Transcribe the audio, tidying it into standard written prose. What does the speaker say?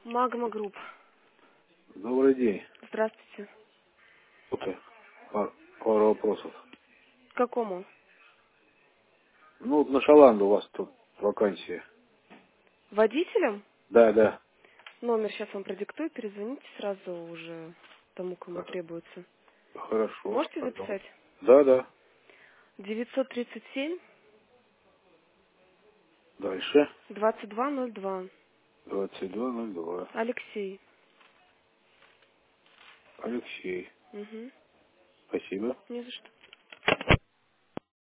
Магма Групп. Добрый день. Здравствуйте. Это пару вопросов. К какому? Ну, вот на Шаланду у вас тут вакансия. Водителем? Да, да. Номер сейчас вам продиктую, перезвоните сразу уже тому, кому требуется. Хорошо. Можете записать? Да, да. 937 Дальше. 2202. 2202. Алексей. Алексей. Угу. Спасибо. Не за что.